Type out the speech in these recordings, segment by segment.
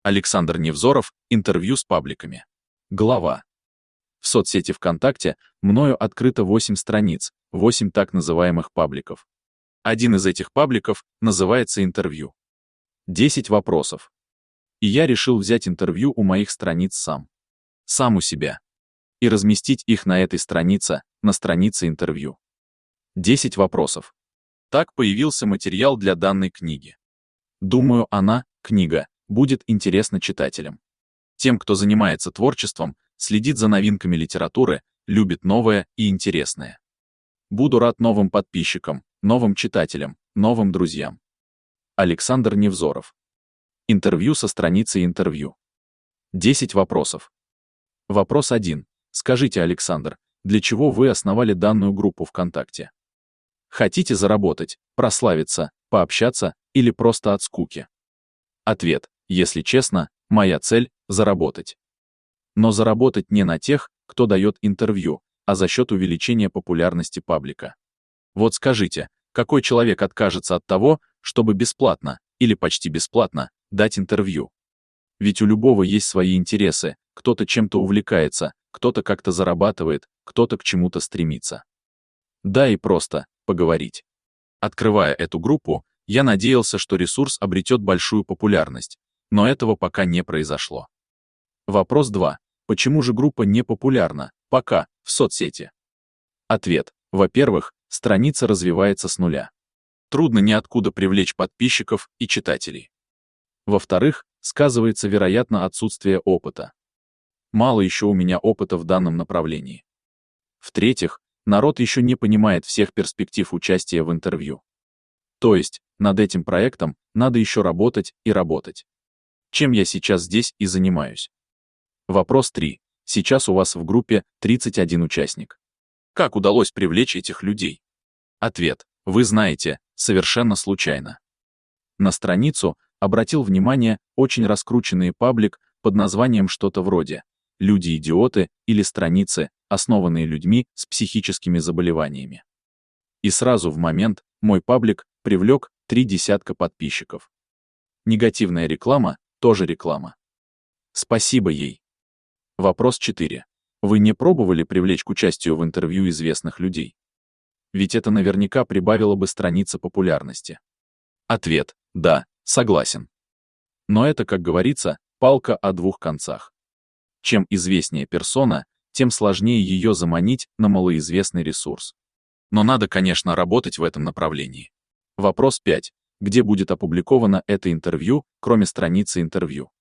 Александр Невзоров. Интервью с пабликами. Глава. В соцсети ВКонтакте мною открыто 8 страниц, 8 так называемых пабликов. Один из этих пабликов называется «Интервью». 10 вопросов. И я решил взять интервью у моих страниц сам у себя. И разместить их на этой странице, на странице интервью. 10 вопросов. Так появился материал для данной книги. Думаю, книга, будет интересна читателям. Тем, кто занимается творчеством, следит за новинками литературы, любит новое и интересное. Буду рад новым подписчикам, новым читателям, новым друзьям. Александр Невзоров. Интервью со страницы интервью. 10 вопросов. Вопрос 1. Скажите, Александр, для чего вы основали данную группу ВКонтакте? Хотите заработать, прославиться, пообщаться или просто от скуки? Ответ. Если честно, моя цель – заработать. Но заработать не на тех, кто дает интервью, а за счет увеличения популярности паблика. Вот скажите, какой человек откажется от того, чтобы бесплатно, или почти бесплатно, дать интервью? Ведь у любого есть свои интересы, кто-то чем-то увлекается, кто-то как-то зарабатывает, кто-то к чему-то стремится. Да и просто поговорить. Открывая эту группу, я надеялся, что ресурс обретет большую популярность, но этого пока не произошло. Вопрос 2. Почему же группа не популярна, пока, в соцсети? Ответ. Во-первых, страница развивается с нуля. Трудно ниоткуда привлечь подписчиков и читателей. Во-вторых, сказывается, вероятно, отсутствие опыта. Мало еще у меня опыта в данном направлении. В-третьих, народ еще не понимает всех перспектив участия в интервью. То есть, над этим проектом надо еще работать и работать. Чем я сейчас здесь и занимаюсь. Вопрос 3. Сейчас у вас в группе 31 участник. Как удалось привлечь этих людей? Ответ. Вы знаете, совершенно случайно. На страницу обратил внимание очень раскрученный паблик под названием что-то вроде «Люди-идиоты» или страницы, основанные людьми с психическими заболеваниями. И сразу в момент мой паблик привлек 3 десятка подписчиков. Негативная реклама – тоже реклама. Спасибо ей. Вопрос 4. Вы не пробовали привлечь к участию в интервью известных людей? Ведь это наверняка прибавило бы странице популярности. Ответ. Да, согласен. Но это, как говорится, палка о двух концах. Чем известнее персона, тем сложнее ее заманить на малоизвестный ресурс. Но надо, конечно, работать в этом направлении. Вопрос 5. Где будет опубликовано это интервью, кроме страницы интервью?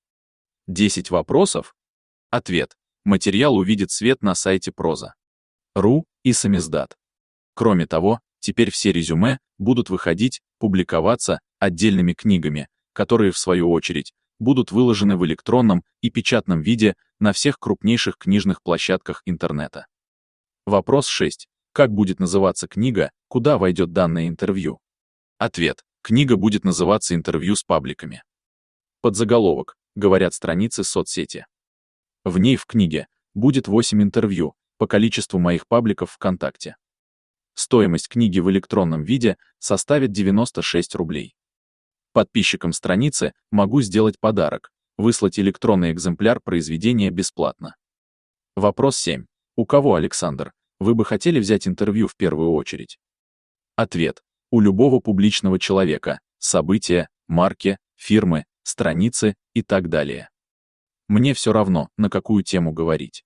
10 вопросов? Ответ. Материал увидит свет на сайте Проза.ру и Самиздат. Кроме того, теперь все резюме будут выходить, публиковаться отдельными книгами, которые, в свою очередь, будут выложены в электронном и печатном виде на всех крупнейших книжных площадках интернета. Вопрос 6. Как будет называться книга, куда войдет данное интервью? Ответ. Книга будет называться «Интервью с пабликами». Подзаголовок, говорят страницы соцсети. В ней, в книге, будет 8 интервью по количеству моих пабликов ВКонтакте. Стоимость книги в электронном виде составит 96 рублей. Подписчикам страницы могу сделать подарок, выслать электронный экземпляр произведения бесплатно. Вопрос 7. У кого, Александр, вы бы хотели взять интервью в первую очередь? Ответ. У любого публичного человека, события, марки, фирмы, страницы и так далее. Мне все равно, на какую тему говорить.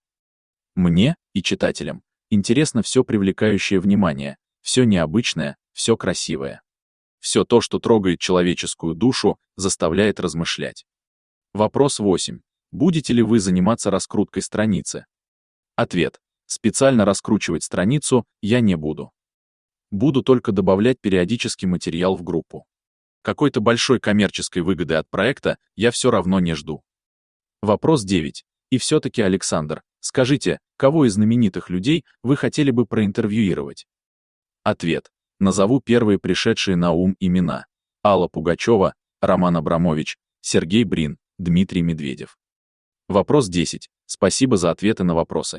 Мне и читателям интересно все привлекающее внимание, все необычное, все красивое. Все то, что трогает человеческую душу, заставляет размышлять. Вопрос 8. Будете ли вы заниматься раскруткой страницы? Ответ. Специально раскручивать страницу я не буду. Буду только добавлять периодически материал в группу. Какой-то большой коммерческой выгоды от проекта я все равно не жду. Вопрос 9. И все-таки, Александр, скажите, кого из знаменитых людей вы хотели бы проинтервьюировать? Ответ. Назову первые пришедшие на ум имена. Алла Пугачева, Роман Абрамович, Сергей Брин, Дмитрий Медведев. Вопрос 10. Спасибо за ответы на вопросы.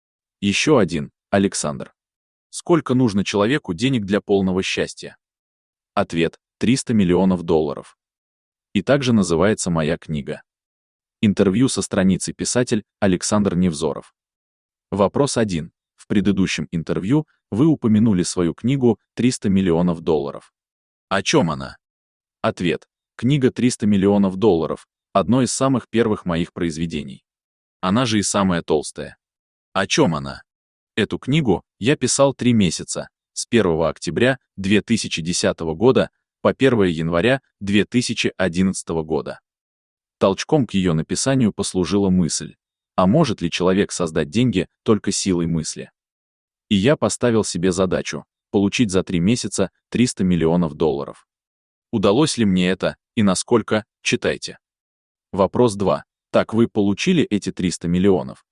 Еще один, Александр. Сколько нужно человеку денег для полного счастья? Ответ. 300 миллионов долларов. И также называется моя книга. Интервью со страницы писатель Александр Невзоров. Вопрос 1. В предыдущем интервью вы упомянули свою книгу «300 миллионов долларов». О чем она? Ответ. Книга «300 миллионов долларов» — одно из самых первых моих произведений. Она же и самая толстая. О чем она? Эту книгу я писал 3 месяца, с 1 октября 2010 года по 1 января 2011 года. Толчком к ее написанию послужила мысль: а может ли человек создать деньги только силой мысли? И я поставил себе задачу — получить за 3 месяца 300 миллионов долларов. Удалось ли мне это и насколько, читайте. Вопрос 2. Так вы получили эти 300 миллионов?